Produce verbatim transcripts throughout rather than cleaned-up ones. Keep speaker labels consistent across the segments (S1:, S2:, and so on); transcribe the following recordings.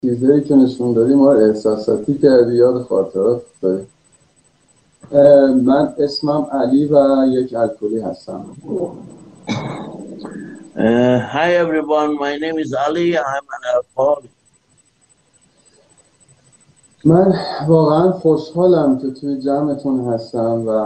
S1: چیزایی که نشون دادی ما رو احساساتی کردی، یاد خاطرات داری. من اسمم علی و یک الکلی هستم.
S2: Uh, hi everyone, my name is Ali. I'm an alcoholic.
S1: من واقعا خوشحالم که توی جمعتون هستم و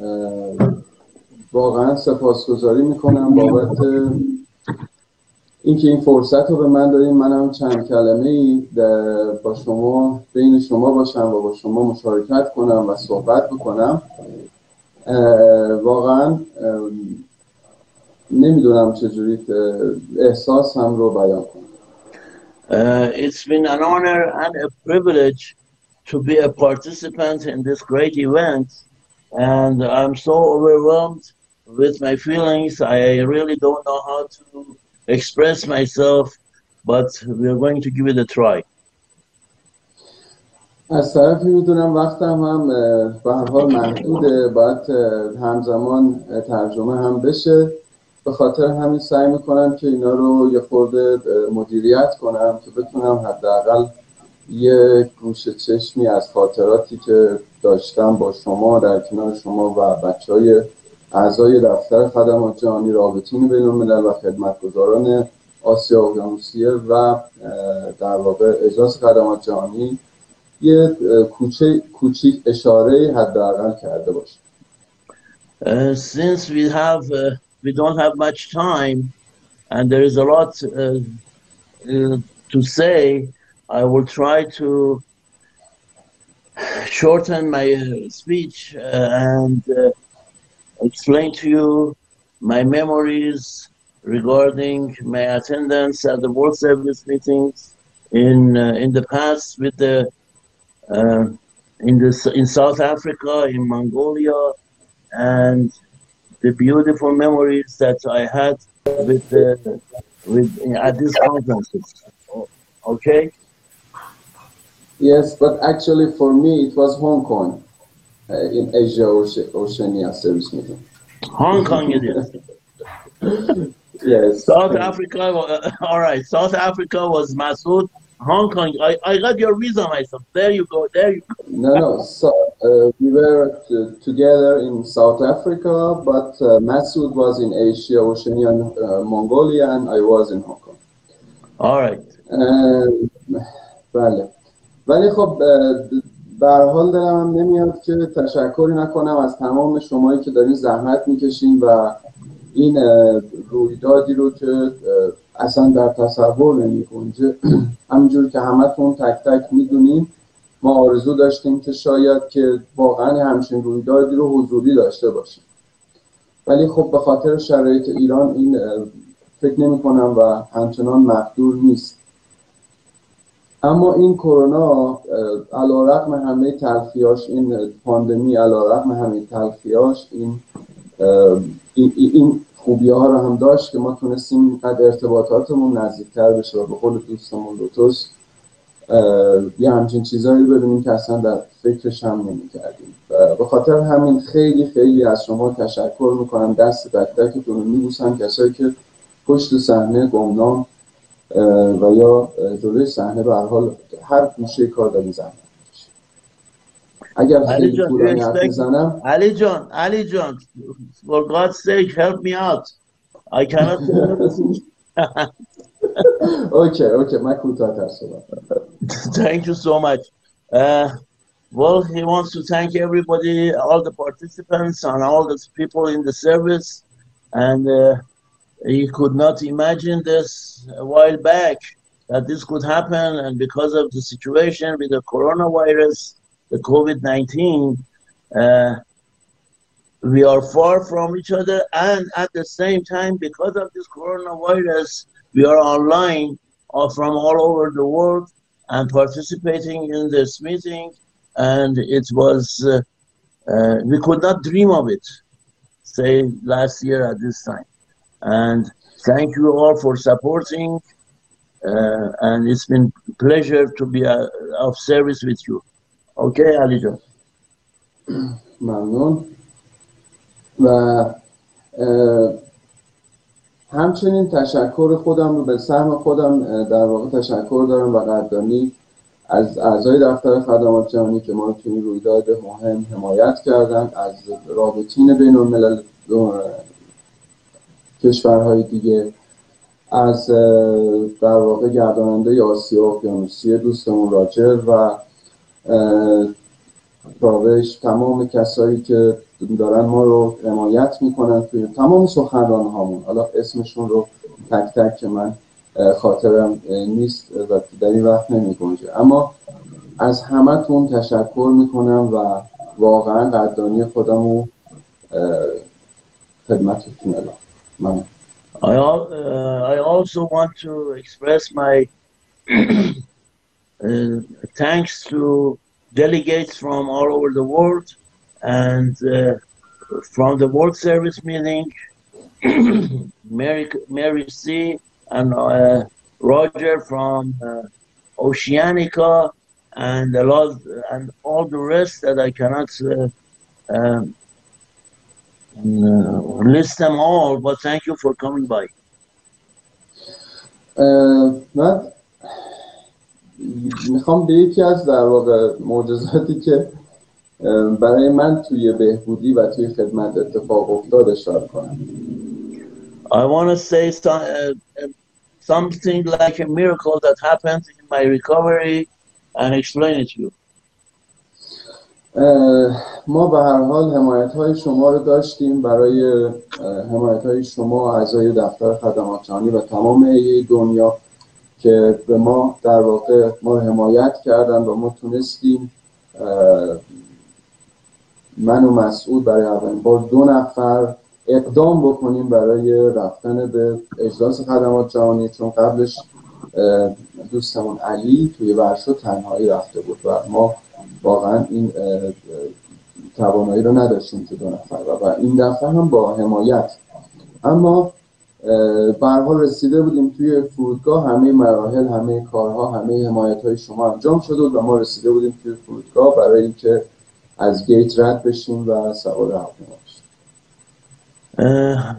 S1: واقعا سپاسگزاری میکنم بابت اینکه این فرصت رو به من داریم منم چند کلمه ای با شما بین شما باشم و با شما مشارکت کنم و صحبت بکنم. واقعا نمیدونم چجوری احساسم رو بیان کنم.
S2: Uh, it's been an honor and a privilege to be a participant in this great event, and I'm so overwhelmed with my feelings. I really don't know how to express myself, but we're going to give it a try.
S1: از طرفی میدونم وقتم هم به هر حال محدوده، باید همزمان ترجمه هم بشه، به خاطر همین سعی میکنم که اینا رو یه خورده مدیریت کنم که بتونم حداقل یه گوشه چشمی از خاطراتی که داشتم با شما در کنار شما و بچهای اعضای دفتر خدمات جهانی، رابطین بین الملل و خدمتگزاران آسیا اقیانوسیه و در واقع اجلاس خدمات جهانی یه کوچه کوچیک اشاره حداقل کرده باشه.
S2: Uh, since we have uh, we don't have much time and there is a lot uh, uh, to say, I will try to shorten my uh, speech uh, and uh, explain to you my memories regarding my attendance at the World Service meetings in uh, in the past with the uh, in the in South Africa, in Mongolia, and the beautiful memories that I had with the with at these conferences. Okay.
S1: Yes, but actually for me it was Hong Kong uh, in Asia Oceania service meeting.
S2: Hong Kong it is.
S1: Yes.
S2: South Africa, uh, all right. South Africa was Masood. Hong Kong, I, I got your visa myself. There you go, there you go.
S1: No, no. So, uh, we were t- together in South Africa, but uh, Masood was in Asia, Oceania, uh, Mongolia, and I was in Hong Kong.
S2: All right.
S1: بله. ولی خب به هر حال دلم هم نمیاد که تشکری نکنم از تمام شمایی که دارین زحمت میکشین و این رویدادی رو که اصلا در تصور نمی‌کنه، همینجور که همتون تک تک میدونین ما آرزو داشتیم که شاید که واقعا همچین رویدادی رو حضوری داشته باشیم، ولی خب به خاطر شرایط ایران این فکر نمی کنم و همچنان مقدور نیست. اما این کرونا علیرغم همه تلخیاش، این پاندمی علیرغم همه تلخیاش، این این, این خوبی ها رو هم داشت که ما تونستیم اینقدر ارتباطاتمون نزدیکتر بشه و به قول دوستمون لوتوس یه همچین چیزایی رو ببینیم که اصلا در فکرش هم نمی کردیم. به خاطر همین خیلی خیلی از شما تشکر میکنم، دست تک تکتون رو میبوسم، کسایی که پشت صحنه گمنام و یا جلوی صحنه به هر حال هر گوشه کار دارین زحمت میکشید. اگر خیلی طولانی حرف میزنم،
S2: علی جان علی جان for God's sake help me out, I cannot say everything.
S1: okay okay من کوتاه‌تر صحبت.
S2: Thank you so much. uh, well, he wants to thank everybody, all the participants and all the people in the service, and uh, he could not imagine this a while back that this could happen, and because of the situation with the coronavirus, the COVID nineteen, uh, we are far from each other, and at the same time, because of this coronavirus, we are online or from all over the world and participating in this meeting, and it was uh, uh, we could not dream of it, say last year at this time. And thank you all for supporting, uh, and it's been a pleasure to be uh, of service with you. Okay, Ali John.
S1: ممنون. و همچنین تشکر خودم رو به سهم خودم در واقع تشکر دارم و قدردانی از اعضای دفتر خدمات جهانی که ما رو توی این رویداد مهم حمایت کردن، از رابطین بین الملل کشورهای دیگه، از در واقع گرداننده آسیا اقیانوسیه دوستمون راجر و راوش، تمام کسایی که دارن ما رو حمایت میکنن توی تمام سخنران هامون. حالا اسمشون رو تک تک که من خاطرم نیست و در این وقت نمی گنجه، اما از همتون تشکر میکنم و واقعا قدردانی خودم رو خدمتتون اعلام. من
S2: I, al- uh, I also want to express my uh, thanks to delegates from all over the world and uh, from the World Service meeting, Mary, Mary C. and uh, Roger from uh, Oceanica, and a lot, and all the rest that I cannot uh, um, uh, list them all, but thank you for coming by.
S1: من میخوام به یکی از در واقع معجزاتی که برای من توی بهبودی و توی خدمت اتفاق افتاد اشاره کنم.
S2: I want to say some, uh, something like a miracle that happened in my recovery and explain it to you.
S1: ما به هر حال حمایت‌های شما رو داشتیم، برای حمایت‌های شما اعضای دفتر خدمات جهانی و تمام ایه دنیا که به ما در واقع ما رو حمایت کردن و ما تونستیم من و مسعود برای اولین بار دو نفر اقدام بکنیم برای رفتن به اجلاس خدمات جهانی، چون قبلش دوستمون علی توی ورشو تنهایی رفته بود و ما واقعا این توانایی رو نداشتیم که دو نفر و این دفعه هم با حمایت، اما به هر حال رسیده بودیم توی فرودگاه، همه مراحل، همه کارها، همه حمایت‌های شما انجام شده و ما رسیده بودیم توی فرودگاه برای اینکه از گیت رد بشیم و سوار هواپیما بشیم.
S2: Uh,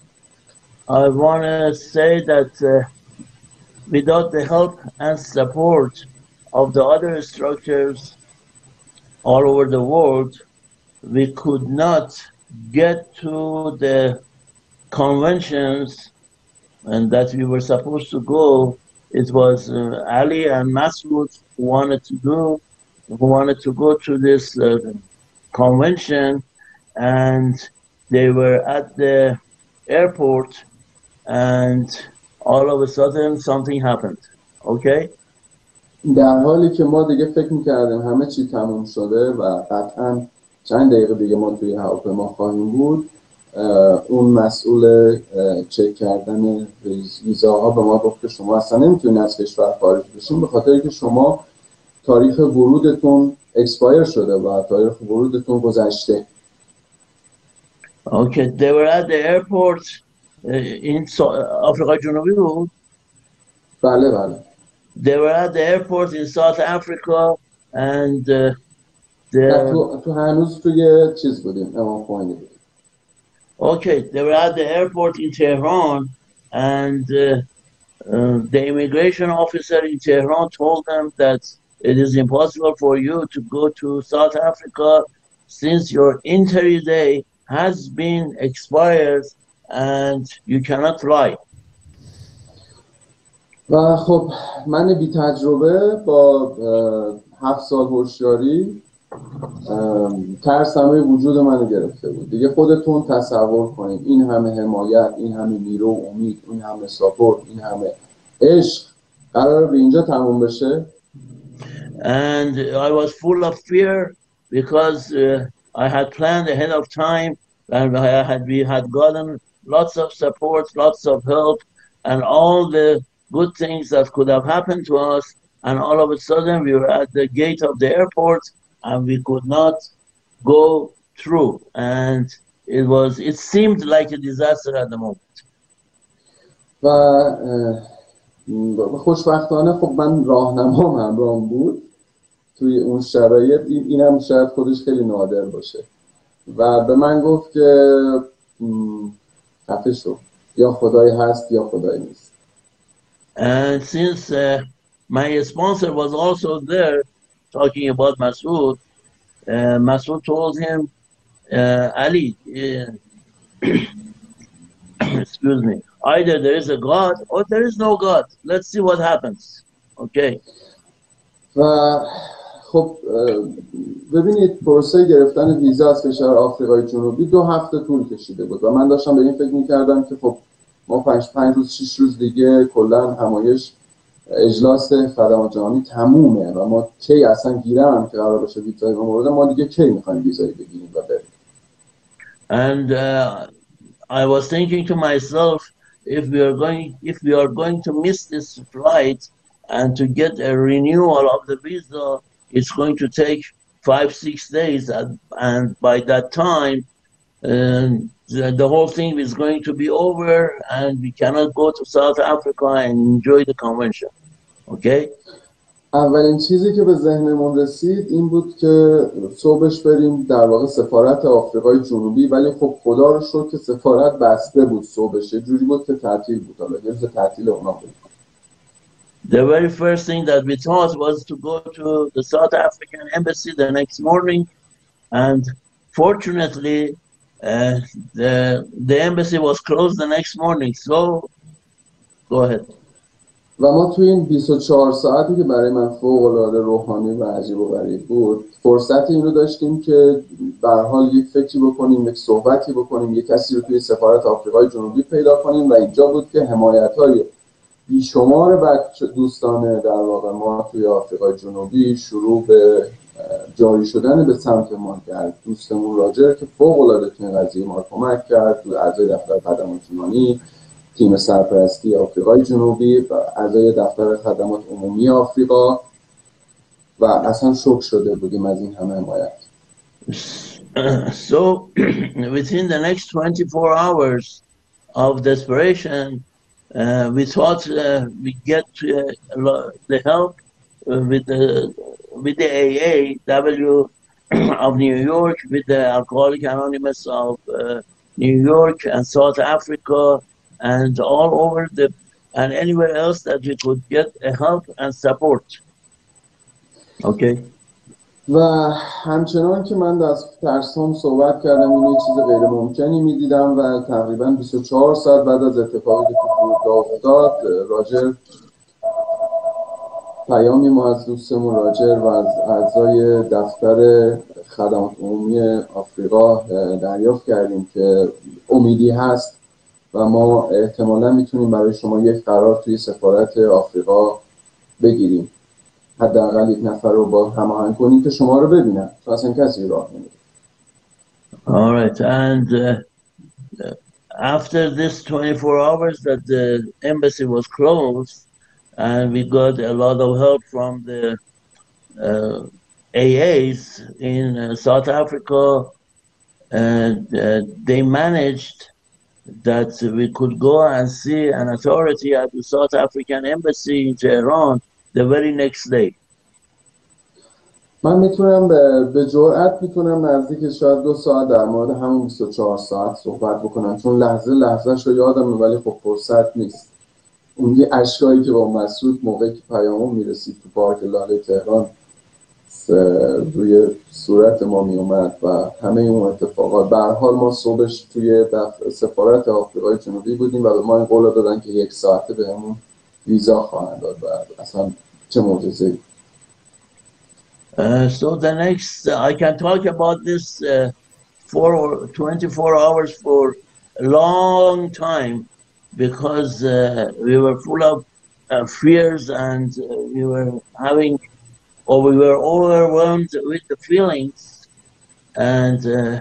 S2: I want to say that uh, without the help and support of the other structures all over the world, we could not get to the conventions and that we were supposed to go. It was uh, Ali and Masoud who wanted to do, who wanted to go to this uh, convention, and they were at the airport, and all of a sudden something happened. Okay?
S1: در حالی که ما دیگه فکر می‌کردیم همه چی تموم شده و قطعاً چند دقیقه دیگه ما توی هواپیما خواهیم بود، اون مسئول چک کردن ویزاها به ما گفت که شما اصلا نمیتونید از کشور خارج بشین به خاطر اینکه شما تاریخ ورودتون اکسپایر شده و تاریخ ورودتون گذشته.
S2: Okay, they were at the airport uh, in آفریقای جنوبی بود.
S1: بله بله.
S2: They were at the airport in South Africa and uh,
S1: the... تو تو هنوز توی چیز بودیم، امام خمینی بود.
S2: Okay, they were at the airport in Tehran, and uh, uh, the immigration officer in Tehran told them that it is impossible for you to go to South Africa since your entry day has been expired and you cannot fly.
S1: و خب من بی تجربه با هفت سال هوشیاری ترس همه وجود منو گرفته بود. دیگه خودتون تصور کنید این همه حمایت، این همه نیرو و امید، این همه ساپورت، این همه عشق قراره به اینجا تموم بشه.
S2: And I was full of fear because uh, I had planned ahead of time and I had we had gotten lots of support, lots of help and all the good things that could have happened to us, and all of a sudden we were at the gate of the airport and we could not go through, and it was it seemed like a disaster at the moment.
S1: و خوشبختانه خب من راهنمام همراهم بود توی اون شرایط، اینم شاید خودش خیلی نادر باشه و به من گفت که خفه شو، یا خدای هست یا خدای نیست.
S2: And since uh, my sponsor was also there talking about Masood, uh, Masood told him, uh, Ali, uh, excuse me, either there is a God or there is no God. Let's see what happens. Okay.
S1: و خب ببینید پروسه گرفتن ویزا از کشور آفریقای جنوبی دو هفته طول کشیده بود و من داشتم به این فکر می‌کردم که خب ما پنج پنج روز شش روز دیگه کلا همایش اجلاس خدمات جهانی تمومه و ما کی اصلا گیرم که قرار باشه ویزای ما مورد ما دیگه کی می‌خوایم ویزای بگیریم و بریم.
S2: And uh, I was thinking to myself, if we are going if we are going to miss this flight and to get a renewal of the visa, it's going to take five, six days. And, and by that time, uh, the, the whole thing is going to be over and we cannot go to South Africa and enjoy the convention. Okay?
S1: اولین چیزی که به ذهنمون رسید این بود که صبحش بریم در واقع سفارت آفریقای جنوبی، ولی خب خدا رو شکر که سفارت بسته بود صبحش، یه جوری بود که تعطیل بود، حالا یه روز تعطیل اونا بود.
S2: The very first thing that we thought was to go to the South African embassy the next morning, and fortunately uh, the the embassy was closed the next morning. So go ahead.
S1: و ما توی این بیست و چهار ساعتی که برای من فوق‌العاده روحانی و عجیب و غریب بود، فرصت این رو داشتیم که به هر حال یک فکری بکنیم، یک صحبتی بکنیم، یک کسی رو توی سفارت آفریقای جنوبی پیدا کنیم و اینجا بود که حمایت‌های بیشمار بچه دوستان در واقع ما توی آفریقای جنوبی شروع به جاری شدن به سمت ما کرد. دوستمون راجر که فوق‌العاده توی قضیه ما کمک کرد، توی اعضای دفتر خدمات جهانی، تیم سرپرستی آفریقای جنوبی و اعضای دفتر خدمات عمومی آفریقا و اصلا شوک شده بودیم از این همه حمایت.
S2: So within the next twenty-four hours of desperation, uh, we thought uh, we get uh, the help uh, with the with the A A W of New York, with the Alcoholics Anonymous of uh, New York and South Africa, and all over the and anywhere else that we could get a help and support. Okay.
S1: و همچنان که من از ترسام صحبت کردم این چیز غیر ممکنی میدیدم و تقریبا بیست و چهار ساعت بعد از اتفاقی که تو فرودگاه افتاد، راجر پیامی ما از دوستمون راجر و از اعضای دفتر خدمات عمومی آفریقا دریافت کردیم که امیدی هست و ما احتمالا میتونیم برای شما یک قرار توی سفارت آفریقا بگیریم، حداقل یک نفر رو با هماهنگ کنیم که شما رو ببینن، چون اصلا کسی راه نمیده.
S2: All right, and uh, after this twenty-four hours that the embassy was closed, and we got a lot of help from the uh, A As in uh, South Africa, and uh, they managed that we could go and see an authority at the South African embassy in Tehran the very next day.
S1: من میتونم به جرئت میتونم نزدیک شاید دو ساعت در مورد همون بیست و چهار ساعت صحبت بکنم، چون لحظه لحظه‌ش رو یادمه ولی خب فرصت نیست. اون یه اشکایی که با مسعود موقعی که پیامون میرسید تو پارک لاله تهران روی صورت ما میومد و همه اون اتفاقات. به هر حال ما صبحش توی سفارت آفریقای جنوبی بودیم و به ما این قول دادن که یک ساعته بهمون ویزا خواهند داد و اصلا چه معجزه‌ای.
S2: Uh, so the next, uh, I can talk about this uh, for twenty-four hours for a long time because uh, we were full of uh, fears and uh, we were having, or we were overwhelmed with the feelings. And uh,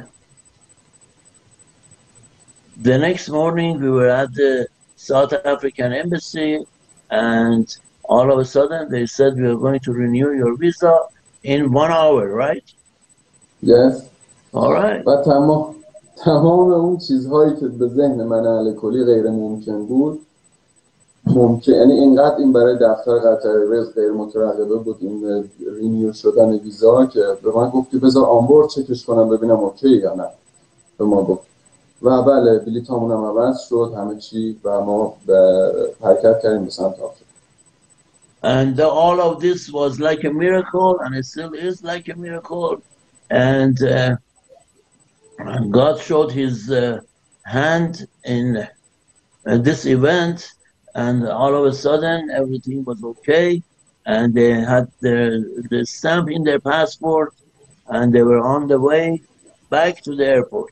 S2: the next morning we were at the South African embassy and all of a sudden they said we are going to renew your visa in one hour, right?
S1: Yes.
S2: All right.
S1: و تمام تمام اون چیزهایی که به ذهن من اهل کلی غیر ممکن بود ممکن، یعنی اینقدر این برای دفتر قطر رز غیر مترقبه بود این رینیو شدن ویزا که به من گفت که بذار آنبورد چکش کنم ببینم اوکی یا نه. به ما گفت و بله بلیط همون هم عوض شد همه چی و ما حرکت کردیم به سمت آفریقا.
S2: And the, all of this was like a miracle, and it still is like a miracle. And uh, God showed His uh, hand in uh, this event, and all of a sudden everything was okay, and they had the the stamp in their passport, and they were on the way back to the airport.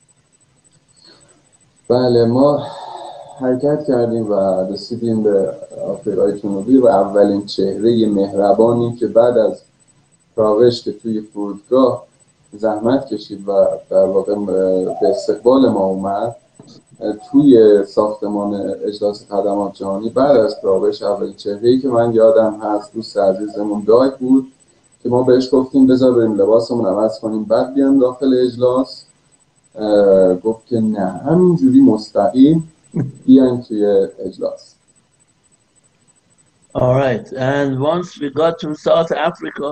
S1: بله ما حرکت کردیم و رسیدیم به آفریقای جنوبی و اولین چهره مهربانی که بعد از راوش که توی فرودگاه زحمت کشید و در واقع به استقبال ما اومد توی ساختمان اجلاس خدمات جهانی بعد از راوش اولین چهره‌ای که من یادم هست دوست عزیزمون داگ بود که ما بهش گفتیم بذار بریم لباسمون عوض کنیم بعد بیام داخل اجلاس. گفت که نه همینجوری مستقیم بیاین توی اجلاس.
S2: All right, and once we got to South Africa,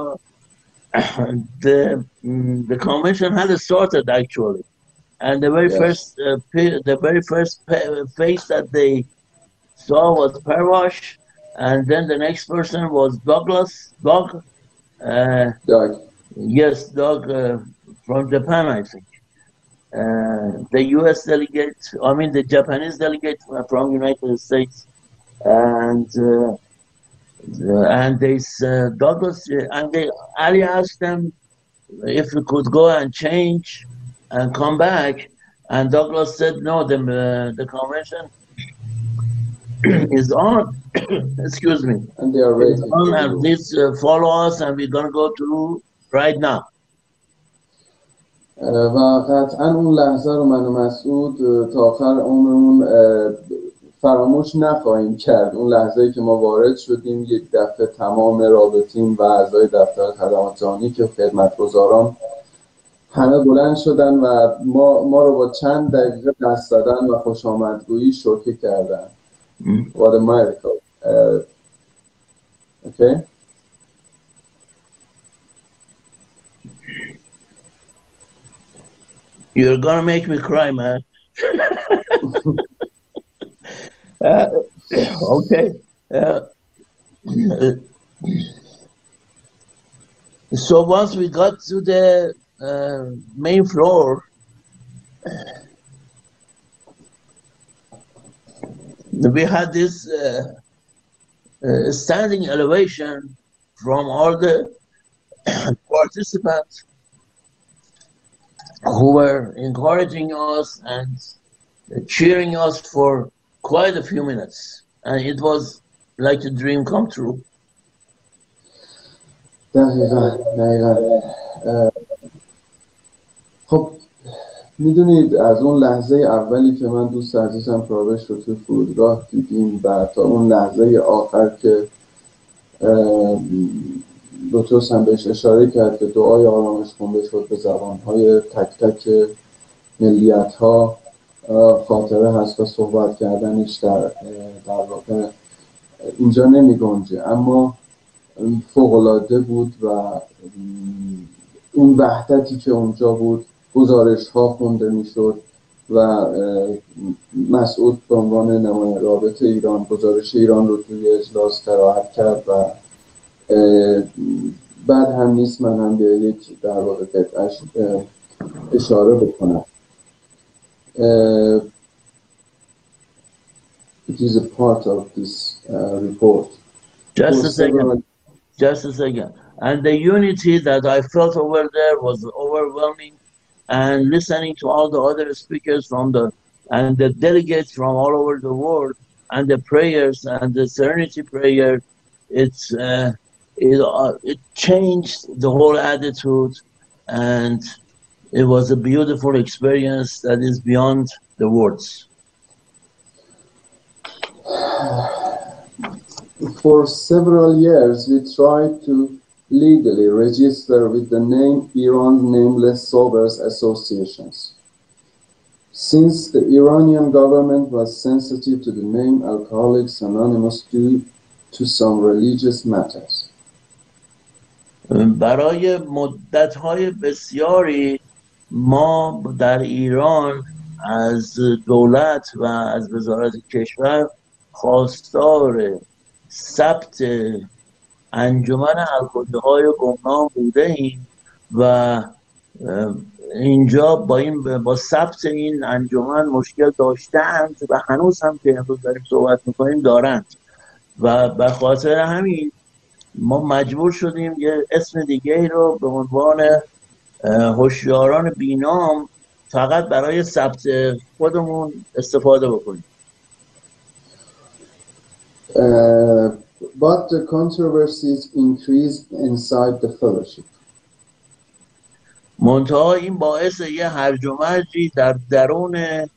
S2: the the convention had started actually, and the very yes. first uh, the very first face that they saw was Perwash, and then the next person was Douglas Doug. Uh,
S1: Doug.
S2: Yes, Doug uh, from Japan, I think. Uh, the U S delegate, I mean the Japanese delegate from United States, and uh, and they uh, Douglas and they Ali asked them if we could go and change and come back, and Douglas said no, the uh, the convention is on. Excuse me.
S1: And they are ready.
S2: On, and please uh, follow us, and we're gonna go through right now.
S1: و قطعا اون لحظه رو من و مسعود تا آخر عمرمون فراموش نخواهیم کرد. اون لحظه‌ای که ما وارد شدیم یک دفعه تمام رابطین و اعضای دفتر خدمات جهانی که خدمتگزاران همه بلند شدن و ما ما رو با چند دقیقه دست زدن و خوش آمدگویی شوکه کردن. What a miracle. Uh, okay.
S2: You're gonna make me cry, man. uh, okay. Uh, so once we got to the uh, main floor, we had this uh, uh, standing elevation from all the participants who were encouraging us and cheering us for quite a few minutes, and it was like a dream come true.
S1: دقیقاً دقیقاً خب میدونید از اون لحظه اولی که من دوست عزیزم راوش رو توی فرودگاه دیدیم و تا اون لحظه آخر که دکتر هم بهش اشاره کرد که دعای آرامش خونده شد به زبانهای تک تک ملیت ها خاطره هست و صحبت کردنش در در واقع اینجا نمی گنجه، اما فوق‌العاده بود و اون وحدتی که اونجا بود گزارش ها خونده می شد و مسعود به عنوان نماینده رابطه ایران گزارش ایران رو توی اجلاس قرائت کرد و بعد هم نیست من هم به یک در واقع قطعش اشاره بکنم. It is a part of this uh, report.
S2: Just a second. Just a second. And the unity that I felt over there was overwhelming, and listening to all the other speakers from the and the delegates from all over the world and the prayers and the serenity prayer, it's uh, it uh, it changed the whole attitude, and it was a beautiful experience that is beyond the words.
S1: For several years, we tried to legally register with the name Iran Nameless Sobers Associations. Since the Iranian government was sensitive to the name Alcoholics Anonymous due to some religious matters.
S2: برای مدت‌های بسیاری ما در ایران از دولت و از وزارت کشور خواستار ثبت انجمن الکلی‌های گمنام بوده ایم و اینجا با این با ثبت این انجمن مشکل داشتند و هنوز هم که امروز داریم صحبت میکنیم دارند و به خاطر همین ما مجبور شدیم یه اسم دیگه ای رو به عنوان هوشیاران بینام فقط برای ثبت خودمون استفاده بکنیم.
S1: Uh, but the controversies increased inside the fellowship.
S2: منتها این باعث یه هرج و مرجی در درون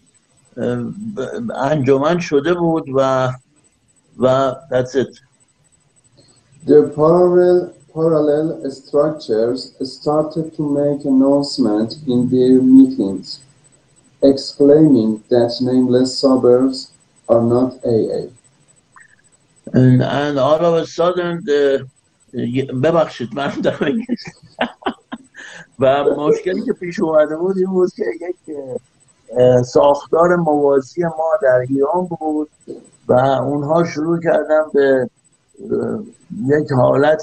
S2: انجمن شده بود و و that's it.
S1: The parallel parallel structures started to make announcement in their meetings, exclaiming that nameless suburbs are not A A.
S2: And, and all of a sudden the ببخشید من دارم و مشکلی که پیش اومده بود این بود که یک ساختار موازی ما در ایران بود و اونها شروع کردن به یک حالت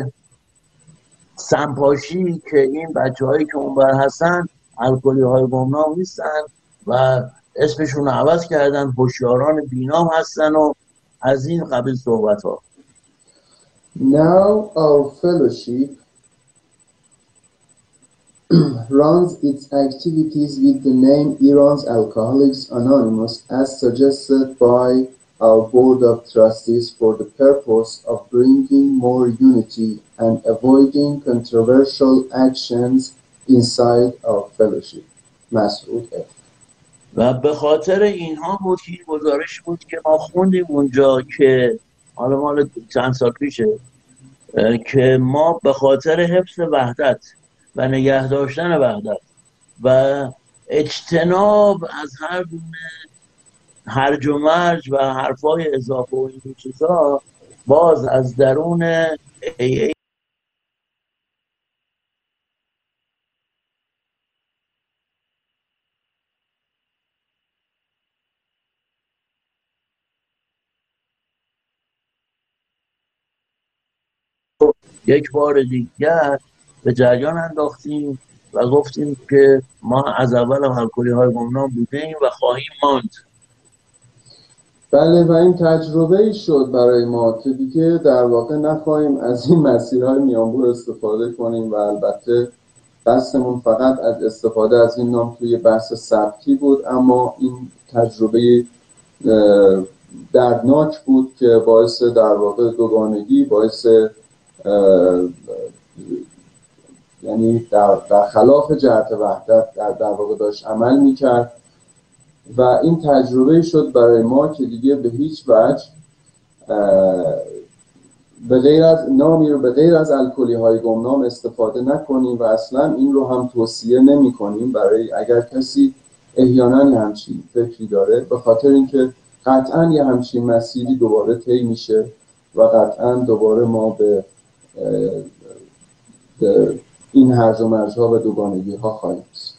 S2: سمپاشی که این بچه هایی که اونور هستن الکلی های گمنام نیستن و اسمشون رو عوض کردن هوشیاران بینام هستن و از این قبیل صحبت ها.
S1: Now our fellowship runs its activities with the name Iran's Alcoholics Anonymous as suggested by our Board of Trustees for the purpose of bringing more unity and avoiding controversial actions inside our fellowship. مسعود F.
S2: و به خاطر اینها بود که این گزارش بود که ما خوندیم اونجا که حالا مال چند سال پیشه که ما به خاطر حفظ وحدت و نگه داشتن وحدت و اجتناب از هر گونه هرج و مرج و حرفای اضافه و این چیزا باز از درون ای ای یک بار دیگر به جریان انداختیم و گفتیم که ما از اول هم الکلی های گمنام بودیم و خواهیم ماند.
S1: بله و این تجربه ای شد برای ما که دیگه در واقع نخواهیم از این مسیرهای میانبر استفاده کنیم و البته قصدمون فقط از استفاده از این نام توی بحث ثبتی بود، اما این تجربه دردناک بود که باعث در واقع دوگانگی، باعث یعنی در, در خلاف جهت وحدت در, در واقع داشت عمل میکرد و این تجربه شد برای ما که دیگه به هیچ وجه به غیر از نامی رو به غیر از الکلی های گمنام استفاده نکنیم و اصلا این رو هم توصیه نمی کنیم برای اگر کسی احیانا همچین فکری داره، به خاطر اینکه قطعا یه همچین مسیری دوباره طی میشه و قطعا دوباره ما به, به این هرج و مرج ها و دوگانگی ها خواهیم رسید.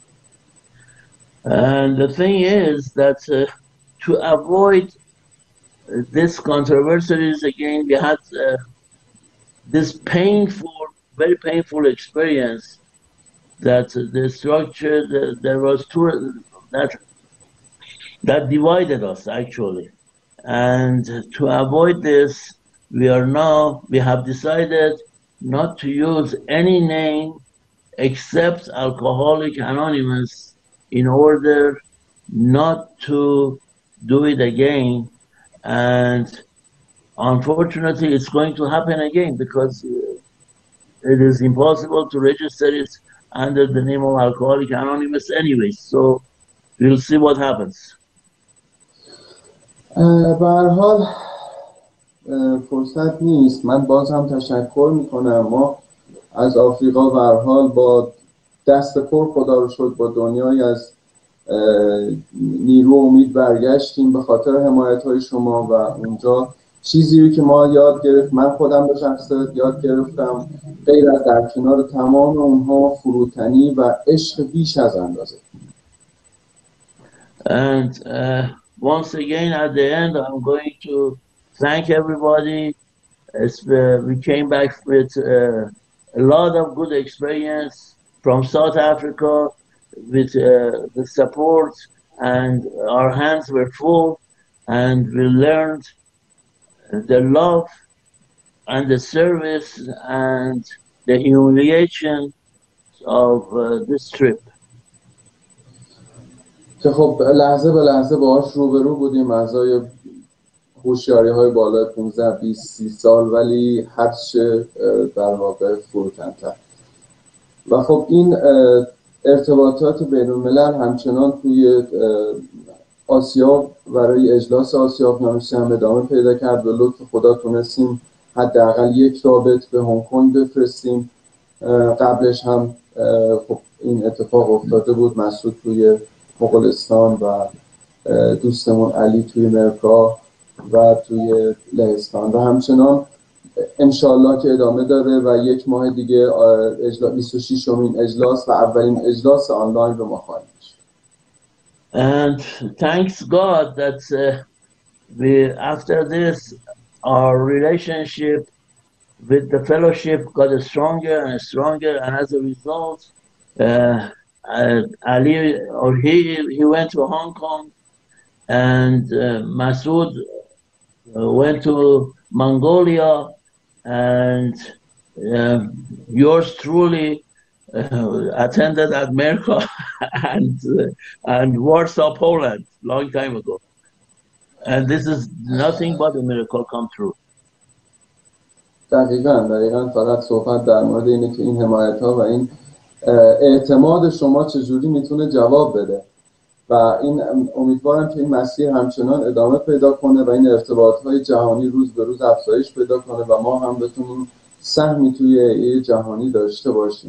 S2: And the thing is that uh, to avoid this controversies again, we had uh, this painful, very painful experience that the structure, the, there was two that that divided us actually. And to avoid this, we are now, we have decided not to use any name except Alcoholic Anonymous in order not to do it again. And unfortunately, it's going to happen again because it is impossible to register it under the name of Alcoholic Anonymous anyway. So we'll see what happens.
S1: به هر حال فرصت نیست. من باز هم تشکر میکنم. ما از آفریقا به هر حال با دست پر خدا رو شکر با دنیای از نیرو امید برگشتیم به خاطر حمایت های شما و اونجا چیزی رو که ما یاد گرفت، من خودم به شخص یاد گرفتم، غیر از در کنار تمام اونها فروتنی و عشق بیش از اندازه.
S2: And uh, once again, at the end, I'm going to thank everybody. It's, uh, we came back with uh, a lot of good experience from South Africa with uh, the support, and our hands were full, and we learned the love and the service and the humiliation of uh, this trip.
S1: که خب لحظه به لحظه باهاش روبرو بودیم، اعضای هوشیاری های بالای پانزده بیست سی سال، ولی هرچه در واقع فروتن‌تر. و خب این ارتباطات بین الملل همچنان توی آسیا برای اجلاس آسیاب نامشی هم ادامه پیدا کرد. به لطف خدا تونستیم حداقل یک رابط به هنگ کنگ بفرستیم. قبلش هم خب این اتفاق افتاده بود، مسعود توی مغولستان و دوستمون علی توی مرکا و توی لهستان، و همچنان انشالله که ادامه داره و یک ماه دیگه بیست و ششمین اجلاس و اولین اجلاس آنلاین رو ما خواهیم داشت.
S2: And thanks God that uh, we, after this, our relationship with the fellowship got stronger and stronger, and as a result, uh, uh, Ali, or he, he went to Hong Kong, and uh, Masood uh, went to Mongolia, and uh, yours truly uh, attended at Merka and uh, and Warsaw, Poland, long time ago. And this is nothing but a miracle come true.
S1: دقیقاً دقیقاً فقط صحبت در مورد اینه که این حمایت ها و این اعتماد شما چجوری میتونه جواب بده، و این امیدوارم که این مسیر همچنان ادامه پیدا کنه و این ارتباط های جهانی روز به روز افزایش پیدا کنه و ما هم بتونیم سهمی توی ای جهانی داشته باشیم.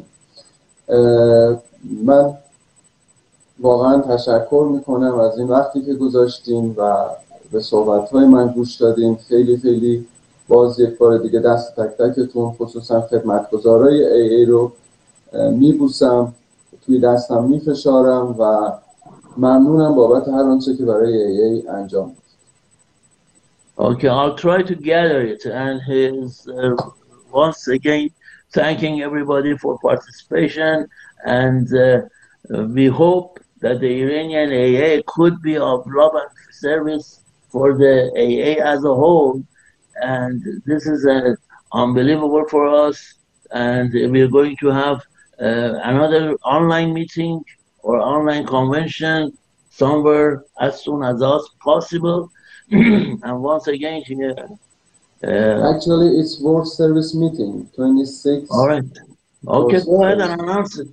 S1: من واقعا تشکر میکنم از این وقتی که گذاشتیم و به صحبت های من گوش دادیم. خیلی خیلی باز یک بار دیگه دست تک تکتون، خصوصا خدمتگزارای ای ای رو میبوسم، توی دستم میفشارم و ممنونم بابت هر آنچه که برای ای ای انجام دید.
S2: Okay, I'll try to gather it, and his uh, once again thanking everybody for participation, and uh, we hope that the Iranian A A could be of love and service for the A A as a whole, and this is uh, unbelievable for us, and we're going to have uh, another online meeting or online convention somewhere as soon as possible. And once again here, uh,
S1: actually it's World Service Meeting twenty-sixth.
S2: All right, okay, go ahead and announce it.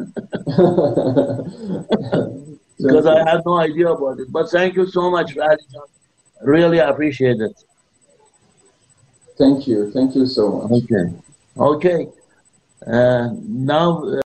S2: Because I had no idea about it, but thank you so much, Radijan. Really appreciate it.
S1: Thank you, thank you so much.
S2: Okay, okay. Uh, now. Uh,